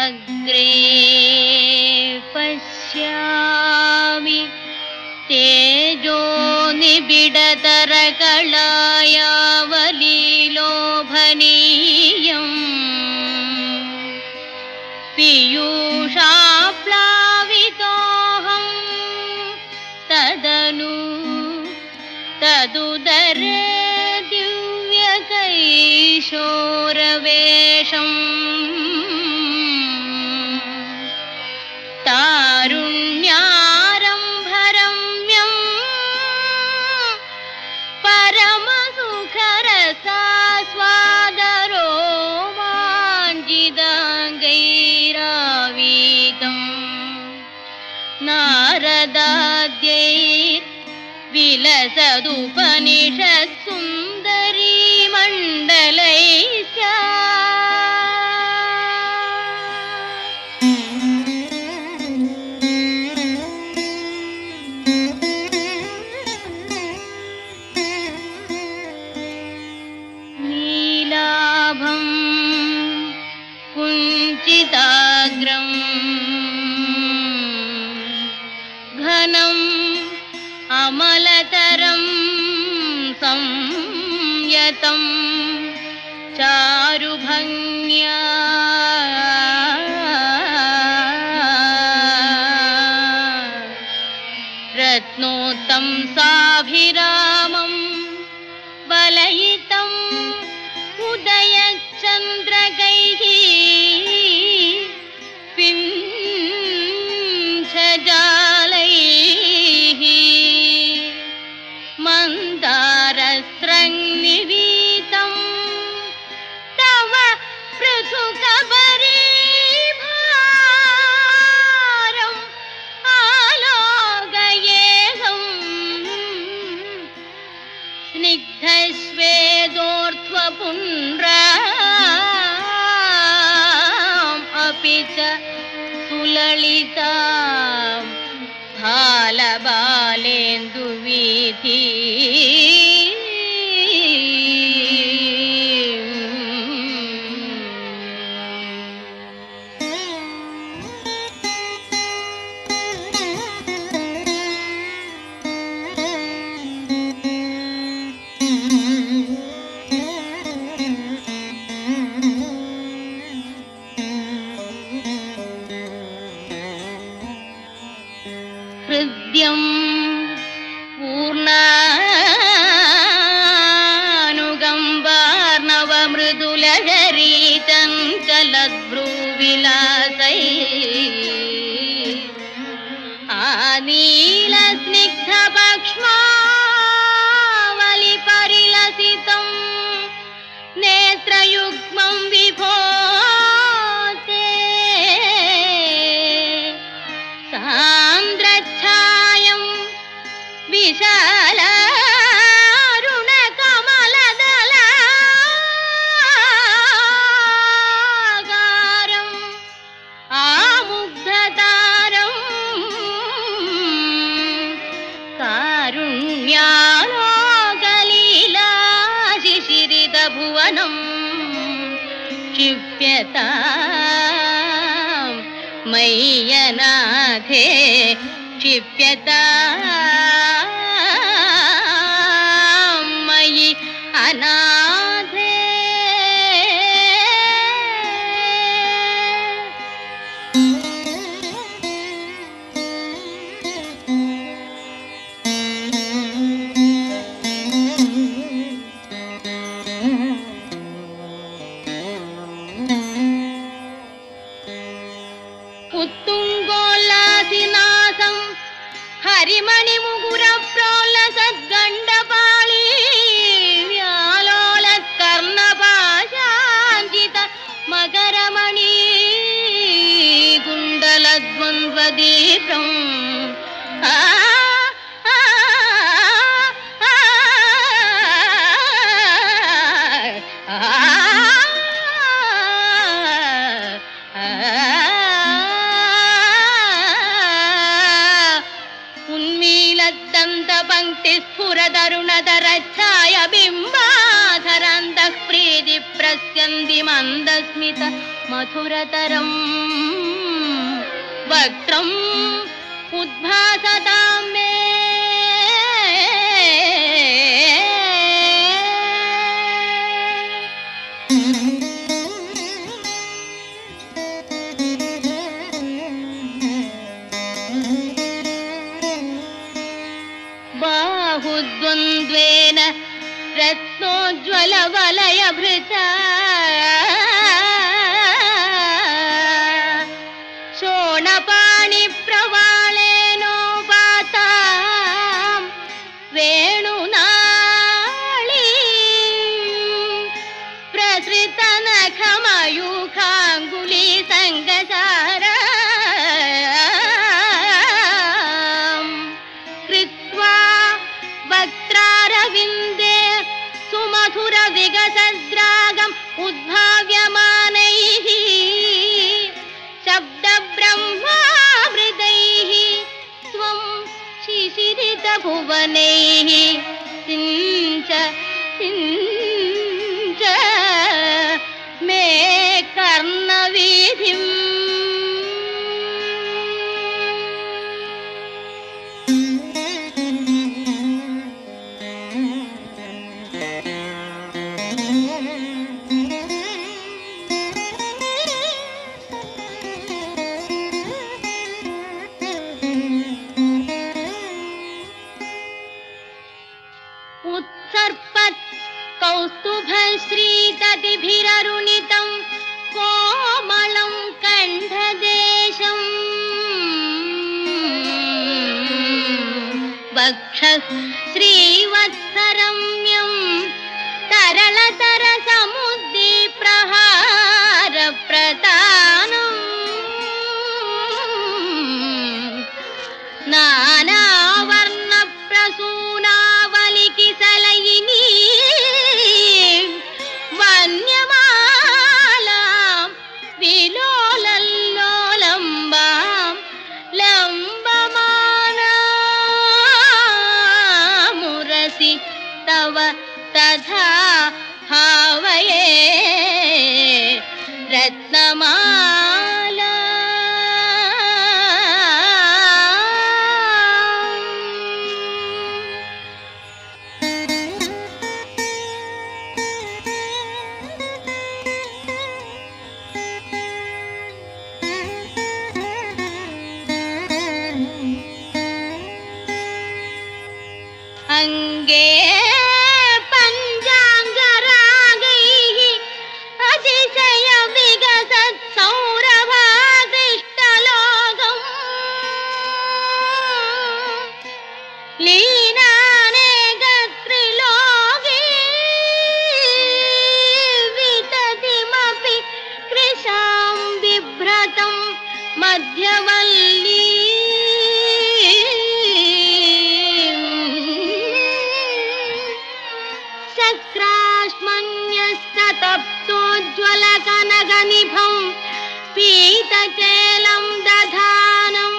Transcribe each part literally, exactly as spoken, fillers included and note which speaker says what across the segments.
Speaker 1: अग्रे पश्यामि तेजो निबिडतरकलायावलीलोभनीयम् पीयूषाप्लावितोऽहं तदनु तदुदरे दिव्यकैशोरवेशम् तारुण्यारम्भरम्यं परमसुखरसास्वादरोमाञ्चिताङ्गैरावीतम् नारदाद्यैर्विलसदुपनिषत्सुन्दरी मण्डलैश्च नीलाभं कुञ्चिताग्रं घनम् अमलतरं संयतं चारुभङ्ग्या रत्नोत्तंसाभिरामं बलयितम् उदयचन्द्रगैः पिञ्छजालैः मन्दारस्रग्निवीतं तव पृथुकबरीभारम् आलोकयेऽहम् स्निग्धश्वेदोर्ध्वपुण्ड्राम् अपि च सुललितां भालबालेन्दुवीथी हृद्यं पूर्णानुगम्बार्णवमृदुलहरी चञ्चलद्भ्रूविलासै आनीलस्निग्धपक्ष्मावलिपरिलसितं नेत्रयुग्मं विभो सान्द्रच्छायं विशालारुणकमलदलागारम् आमुग्धतारं कारुण्यालोकलीलाशिशिरितभुवनं क्षिप्यतां मय्यनाथे क्षिप्यतां मयि अनाथे उत्तुङ्गोल्लासिनासं हरिमणिमुकुरप्रोल्लसद्गण्डपाळी व्यालोलत्कर्णपाशाञ्चित मकरमणि कुण्डलद्वन्द्वदीपम् स्फुरदरुणधरच्छाय बिम्बाधरन्तः प्रीतिप्रस्यन्ति मन्दस्मितम् स्मित मधुरतरं वक्त्रम् उद्भासतां मे बाहुद्वन्द्वेन रत्नोज्ज्वलवलयभृता शोणपाणिप्रवालेनोपातां वेणुनाळी प्रसृतनखमयूखाङ्गुली सङ्गसारा वक्त्रारविन्दे सुमधुर विगसद्रागम् उद्भाव्यमानैः शब्दब्रह्मामृतैः त्वं शिशिरितभुवनैः सिञ्च सिञ्च मे कर्णवीथिम् उत्सर्पत् कौस्तुभश्रीतटिभिररुणितं कोमलं कण्ठदेशम् वक्षः श्रीवत्सरम्यं तरलतरसमुद्दीप्रहारप्रदानम् नानावर्णप्रसूनावलिकिसलयिनी वन्यमालां विलोलल्लोलम्बां लम्बमानामुरसि तव तथा भावये रत्नमाला अंगे पंचांगरागैः अतिशय विगसत् सौरभाकृष्टलोकम् लीनानेकत्रिलोकी विततिमपि कृशां बिभ्रतं मध्यवल्ली चक्राश्मन्यस्तप्तोज्ज्वलकनकनिभं पीतचेलं दधानं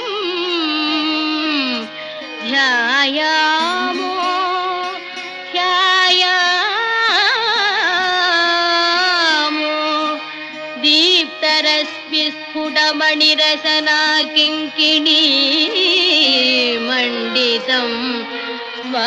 Speaker 1: ध्यायामो ध्यायामो दीप्तरश्मिस्फुटमणिरसना किङ्किणी मण्डितं वा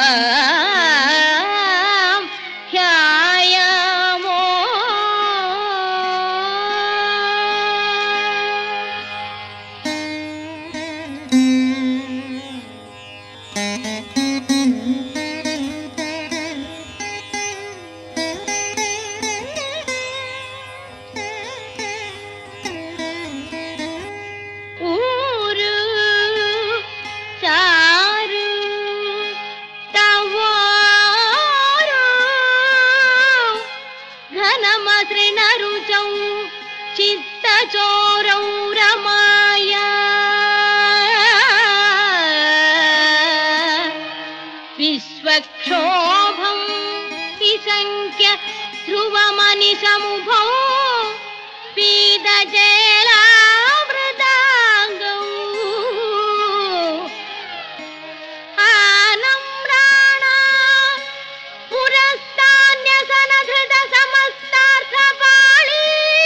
Speaker 1: चित्तचोरौ रमाया विश्वक्षोभं विसङ्ख्य ध्रुवमनिशमुभौ पीतजलावृताङ्गौ आनम्राणा पुरस्तान्यसनधृत समस्तार्थपाणी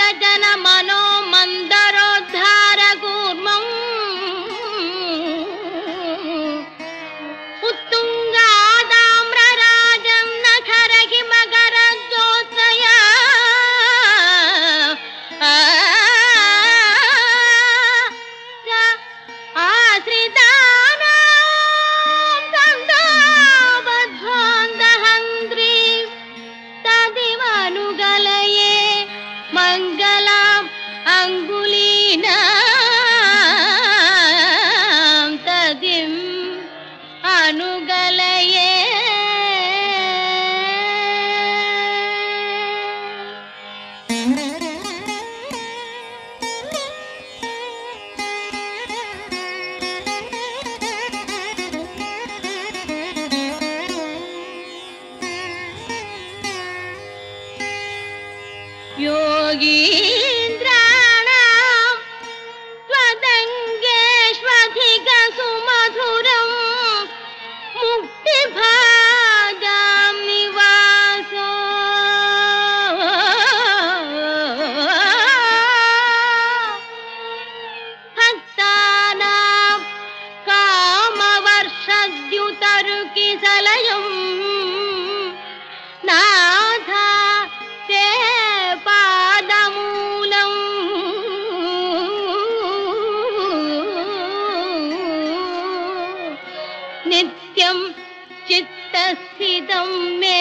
Speaker 1: जन मनो मंदरोद्धार कूर्मम् उत्तुंगादाम्रराजं नखरहि मकरज्योत्सया मंगलम अंगुलीना तदिम अनुगलये योगीन्द्राणां त्वदङ्गेष्वधिकसुमधुरं मुक्तिभाजां निवासो भक्तानां कामवर्षद्युतरुकिसलयं नाथा ते पादमूलम् नित्यं चित्तस्थितं मे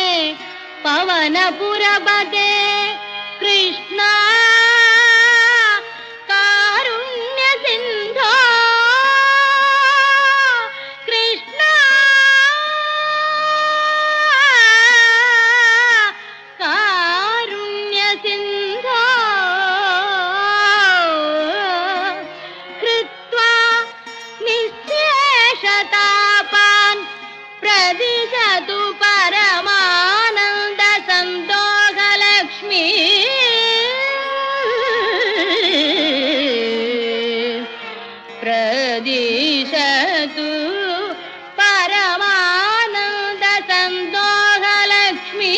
Speaker 1: पवनपुरपदे कृष्णा कारुण्यसिन्धो कृष्णा कारुण्यसिन्धो कृत्वा निःशेषतापान् प्रदिशतु परमानन्दसन्दोहलक्ष्मी प्रदिशतु परमानन्दसन्दोहलक्ष्मी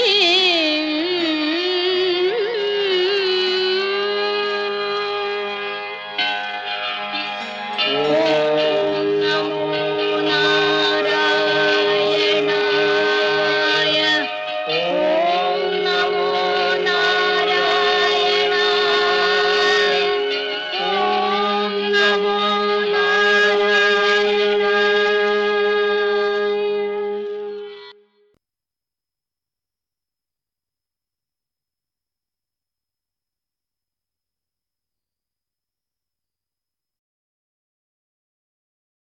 Speaker 1: Oh